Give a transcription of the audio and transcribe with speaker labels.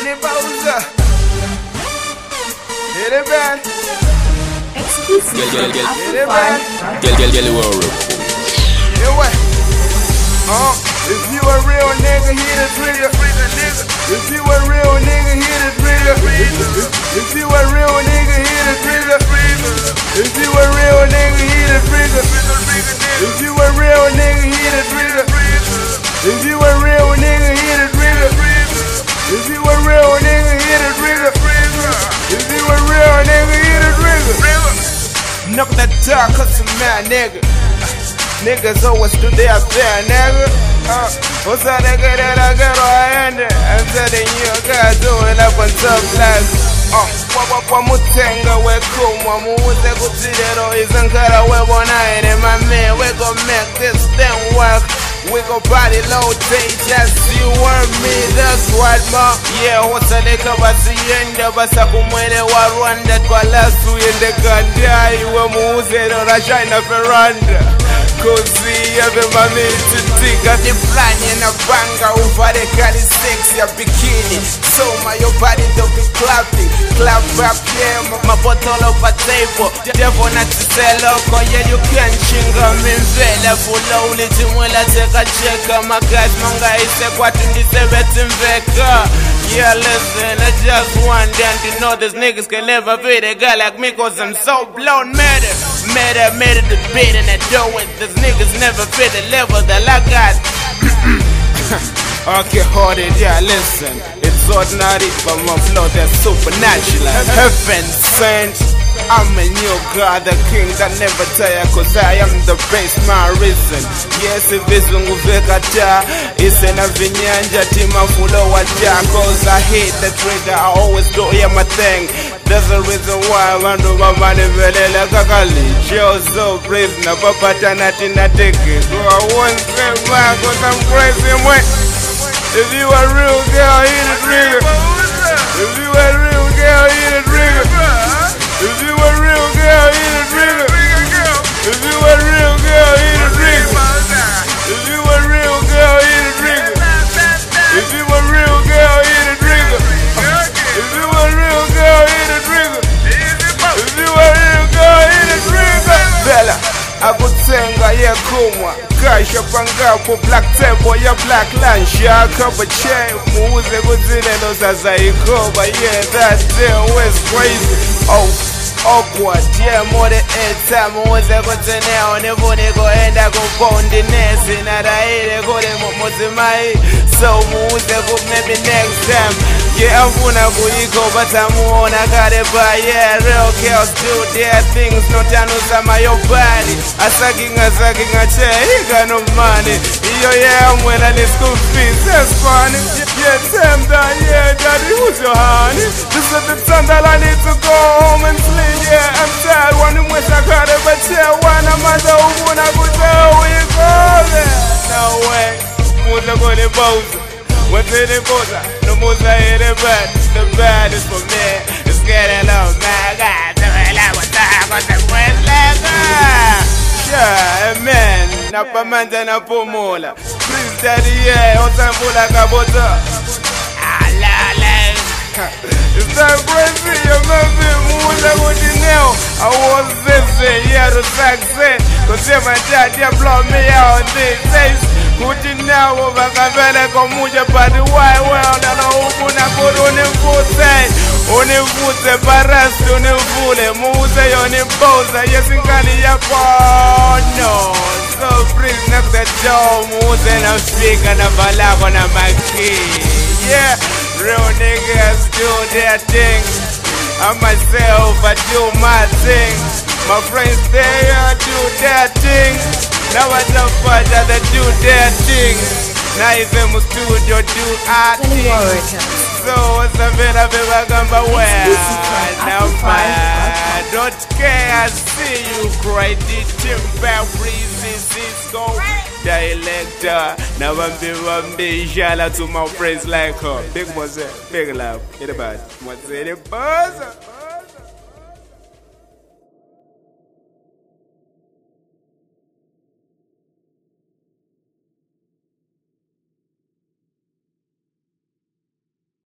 Speaker 1: Benny Bowser. Hit it, man.
Speaker 2: Exclusive.
Speaker 3: Get world.
Speaker 1: Yeah, what? If you a real nigga, hit the trigger. If you a real nigga, hit the trigger. If you a real nigga, hit the trigger. If you a real nigga, hit the trigger. If you a real nigga, hit the trigger. If you a real nigga, hit the trigger. If you a real nigga, hit the trigger. If you a real nigga, hit the trigger. Knock that dog, cause I'm mad, nigga. Niggas always do their fair, nigga. What's that nigga that I got on hand? I'm telling you, I got doing up on top life. Wamutenga wekumwa muuze kutilero izankara webonayine. My man, we gon' make this thing work. We gon' party low day, just you and me, that's what ma. Yeah, what's a nigga basi yenda basa kumwele wa Rwanda kwa lasu yende kandai we muuze no rashina veranda. Kozi yave mami tutika the plan in a banga over the kali sex ya bikini. So my your body don't be clapping. Clap up here, my bottle of a table. Devil not to sell up, yeah you can chinga me vela full only to wela take a check. My guys manga is a quatin this veka. Yeah listen, I just want them to know these niggas can never be a guy like me cause I'm so blown matter. Matter the beat and I do it. These niggas never fit the level that I got. Okay, hold it, yeah, listen. It's ordinary, but my flow that's supernatural. Heaven sent. I'm a new God, the king that never tire, cause I am the best, my reason. Yes, if it's Vekata, it's in a vinyanja, tima full of water, cause I hate the trigger, I always do my thing. That's the reason why I want to my money, Velela Kakali. Show so prisoner, Papa Tanati Natiki. So I won't say man, cause I'm crazy, man. If you a real girl, hit the trigger. If you a real girl, hit the trigger. If you a real girl, hit the trigger. If you a real girl, hit the trigger. If you a real girl, hit the trigger. If you a real girl, hit the trigger. If you a real girl, hit the trigger. If you a real girl, hit the trigger. Bella, I could sing a yeah, Kuma. Guys, you're for black table, your black lunch, yeah, cover chain. Moves the good in those as I go, but yeah, that's there was crazy. Oh, awkward, yeah, more than 8 time. Was a good to now, never go and I go bone the nest. And I go to my so moves the book maybe next time. Yeah, I'm gonna go, but I'm on. I got it by yeah, real girls do their things, no channels on my body. I sucking a chair, he got no money. Yeah, I'm when I need school fees, that's funny. Yeah, Sam, yeah, daddy, who's your honey? This is the time that I need to go home and sleep. Yeah, I'm tired, one wish I got it, but yeah, one I'm at the home, I go tell where you go there. No way, who's the good Bowser? What's in the Bowser? No more in the bed. The bed is for me. It's getting low, man. God, the hell I was there, but the West Lega. Yeah, amen. Napamanda na pomola. Please, daddy, yeah. Osambula kabota. Alala. It's that crazy, you're moving, Mula Woodineo. I was this year to success. Cause if my dad, you blow me out, this says. Now over Cavella Comuja, but the white world and Obuna put on him foot side. On him foot, the barras on him foot, and Muse on him bows. Yes, in Kania, no. So please knock the door, Muse and I'm speaking of a lab on a monkey. Yeah, real niggas do their thing. I myself, I do my thing. My friends, they do their thing. Now I don't find that they do their thing. Now if I'm a studio, do our thing. So what's the matter if I come away? Now man, don't care, I see you cry. The timber breezes, Cisco dialector. Now I'm be shout out to my friends like her. Big Mose, big love. Hit about. What's it, buzz?